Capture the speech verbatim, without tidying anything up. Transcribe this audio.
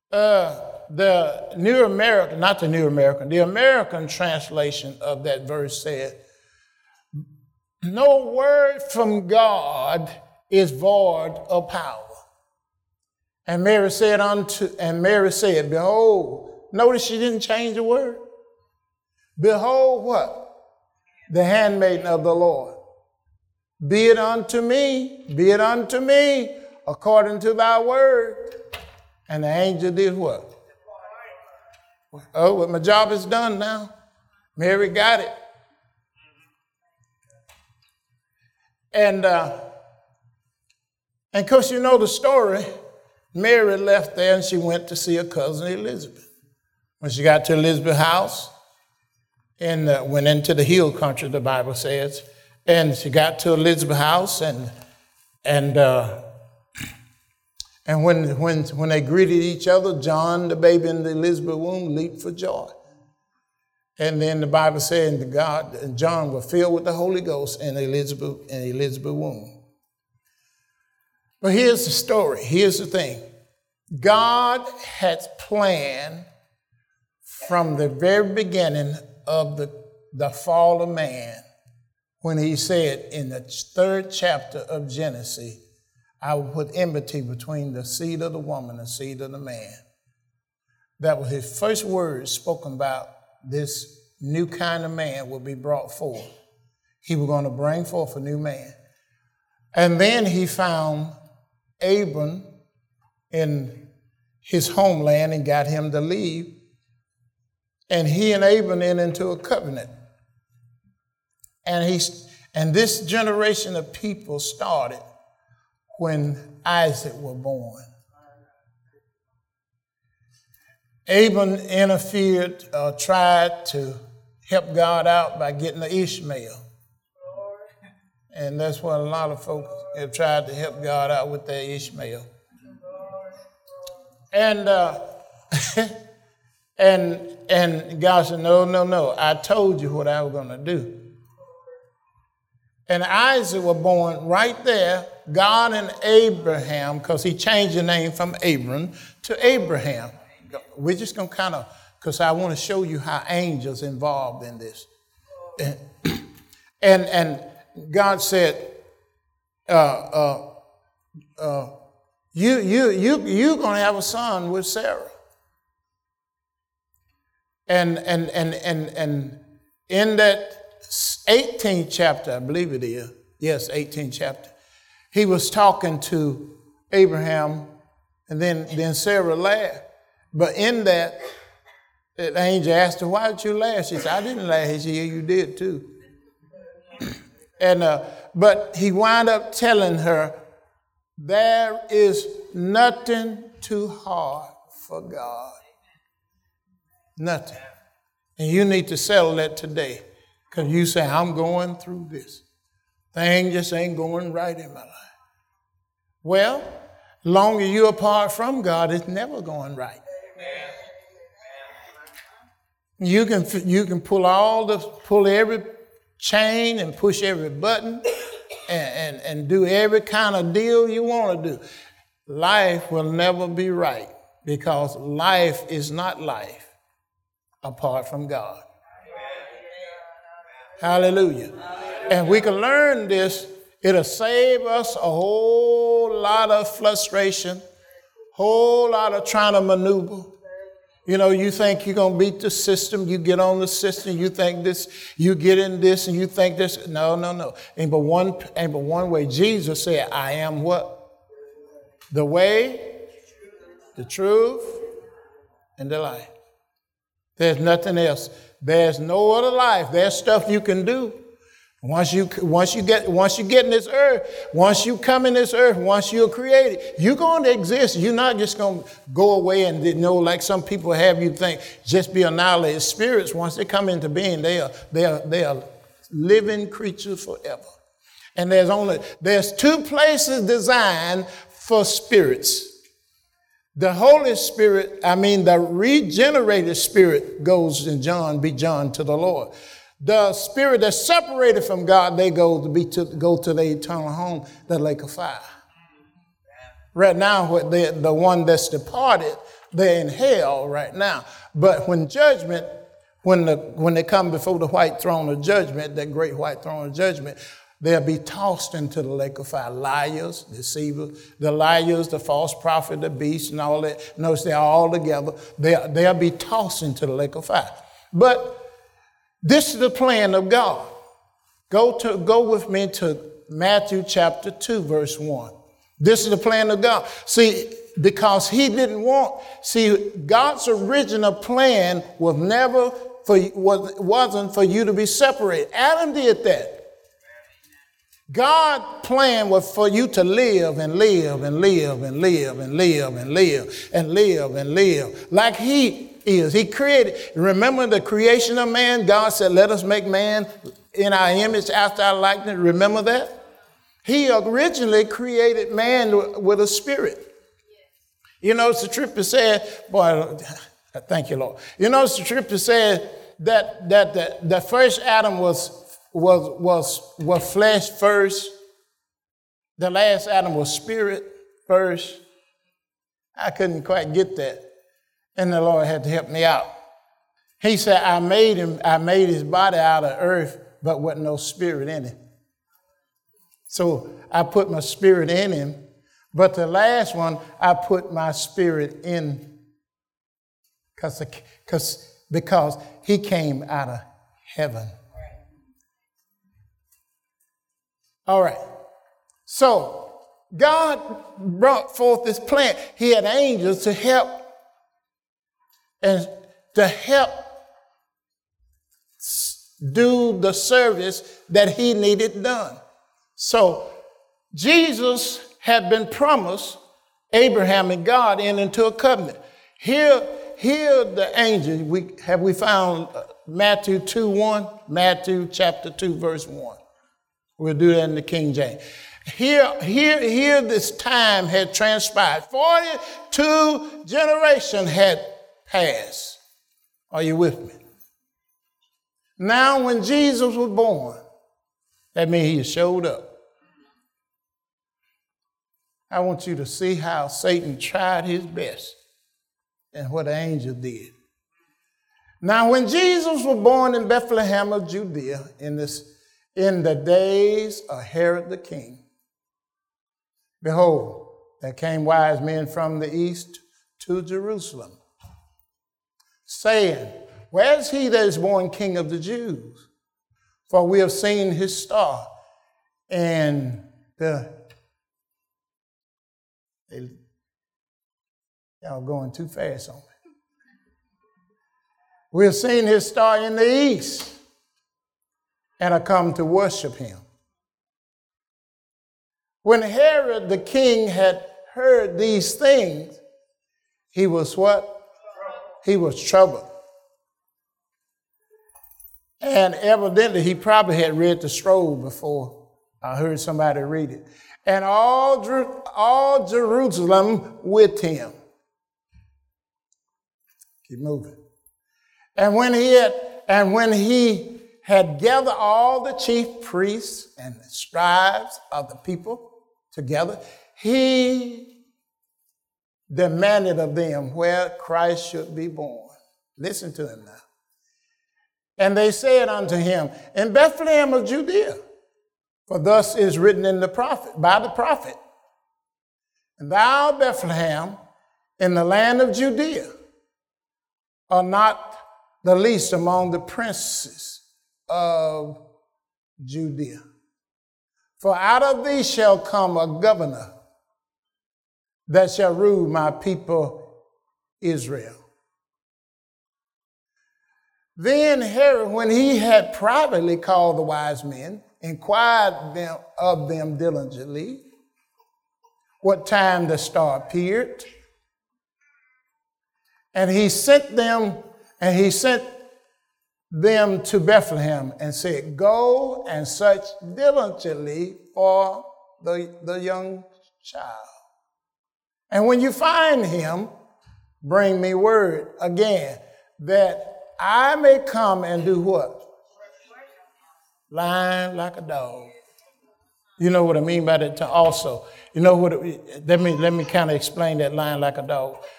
Uh, the New American, not the New American, the American translation of that verse said, no word from God is void of power. And Mary said unto, and Mary said, behold, notice she didn't change the word. Behold what? The handmaiden of the Lord. Be it unto me, be it unto me, according to thy word. And the angel did what? Oh, well, my job is done now. Mary got it. And, uh, and of course, you know the story. Mary left there and she went to see her cousin Elizabeth. When she got to Elizabeth's house, and uh, went into the hill country, the Bible says, and she got to Elizabeth's house, and and uh, and when when when they greeted each other, John, the baby in the Elizabeth womb, leaped for joy. And then the Bible said, and God and John were filled with the Holy Ghost in Elizabeth in Elizabeth's womb. But here's the story. Here's the thing. God had planned from the very beginning of the, the fall of man, when he said in the third chapter of Genesis, I will put enmity between the seed of the woman and the seed of the man. That was his first words spoken about this new kind of man will be brought forth. He was going to bring forth a new man. And then he found Abram in his homeland and got him to leave. And he and Abram entered into a covenant. And he, and this generation of people started when Isaac was born. Abram interfered, uh, tried to help God out by getting the Ishmael. And that's what a lot of folks have tried to help God out with their Ishmael. And uh, and and God said, no, no, no. I told you what I was going to do. And Isaac was born right there. God and Abraham, because he changed the name from Abram to Abraham. We're just going to kind of, because I want to show you how angels involved in this. And and, and God said, uh, uh, uh, you you you you're going to have a son with Sarah. And and and and and in that eighteenth chapter, I believe it is, yes, eighteenth chapter, he was talking to Abraham, and then then Sarah laughed. But in that, the angel asked her, "Why did you laugh?" She said, "I didn't laugh." He said, "Yeah, you did too." and uh, but he wound up telling her, "There is nothing too hard for God." Nothing. And you need to settle that today. Because you say, I'm going through this. Thing just ain't going right in my life. Well, long as you're apart from God, it's never going right. You can you can pull all the pull every chain and push every button and, and, and do every kind of deal you want to do. Life will never be right because life is not life apart from God. Hallelujah. And we can learn this. It'll save us a whole lot of frustration, whole lot of trying to maneuver. You know, you think you're going to beat the system. You get on the system. You think this, you get in this and you think this. No, no, no. Ain't but one, ain't but one way. Jesus said, I am what? The way, the truth, and the life. There's nothing else. There's no other life. There's stuff you can do. Once you once you get once you get in this earth, once you come in this earth, once you're created, you're going to exist. You're not just going to go away and, you know, like some people have you think, just be annihilated. Spirits, once they come into being, they are they are they are living creatures forever. And there's only there's two places designed for spirits. The Holy Spirit, I mean, the regenerated spirit goes in John, be John to the Lord. The spirit that's separated from God, they go to be to go to their eternal home, the lake of fire. Right now, the, the one that's departed, They're in hell right now. But when judgment, when the when they come before the white throne of judgment, that great white throne of judgment, they'll be tossed into the lake of fire. Liars, deceivers, the liars, the false prophet, the beast, and all that. Notice they're all together. They'll, they'll be tossed into the lake of fire. But this is the plan of God. Go to go with me to Matthew chapter two, verse one. This is the plan of God. See, because he didn't want, see, God's original plan was never for was wasn't for you to be separated. Adam did that. God's plan was for you to live and live and live and live and live and live and live and live like he is. He created. Remember the creation of man? God said, let us make man in our image after our likeness. Remember that? He originally created man with a spirit. You know, the scripture said, boy, thank you, Lord. You know, the scripture said that that the, the first Adam was was was was flesh first. The last Adam was spirit first. I couldn't quite get that. And the Lord had to help me out. He said, I made him, I made his body out of earth, but with no spirit in him. So I put my spirit in him, but the last one, I put my spirit in because because because he came out of heaven. All right. So God brought forth this plan. He had angels to help and to help do the service that he needed done. So Jesus had been promised Abraham and God in into a covenant. Here, here the angels, we have we found Matthew two one, Matthew chapter two, verse one. We'll do that in the King James. Here, here, here this time had transpired. forty-two generations had passed. Are you with me? Now when Jesus was born, that means he showed up. I want you to see how Satan tried his best and what the angel did. Now when Jesus was born in Bethlehem of Judea in this in the days of Herod the king, behold, there came wise men from the east to Jerusalem, saying, where is he that is born King of the Jews? For we have seen his star, and the they, y'all going too fast on me. We have seen his star in the east, and are come to worship him. When Herod the king had heard these things, he was what? He was troubled. And evidently he probably had read the scroll before. I heard somebody read it. And all, all Jerusalem with him. Keep moving. And when he had, and when he had gathered all the chief priests and the scribes of the people together, he demanded of them where Christ should be born. Listen to him now. And they said unto him, in Bethlehem of Judea, for thus is written in the prophet, by the prophet, and thou, Bethlehem, in the land of Judea, are not the least among the princes of Judea. For out of thee shall come a governor that shall rule my people Israel. Then Herod, when he had privately called the wise men, inquired them, of them diligently what time the star appeared. And he sent them, and he sent them to Bethlehem and said, go and search diligently for the, the young child. And when you find him, bring me word again that I may come and do what? Lying like a dog. You know what I mean by that also. You know what, it, let me, let me kind of explain that lying like a dog.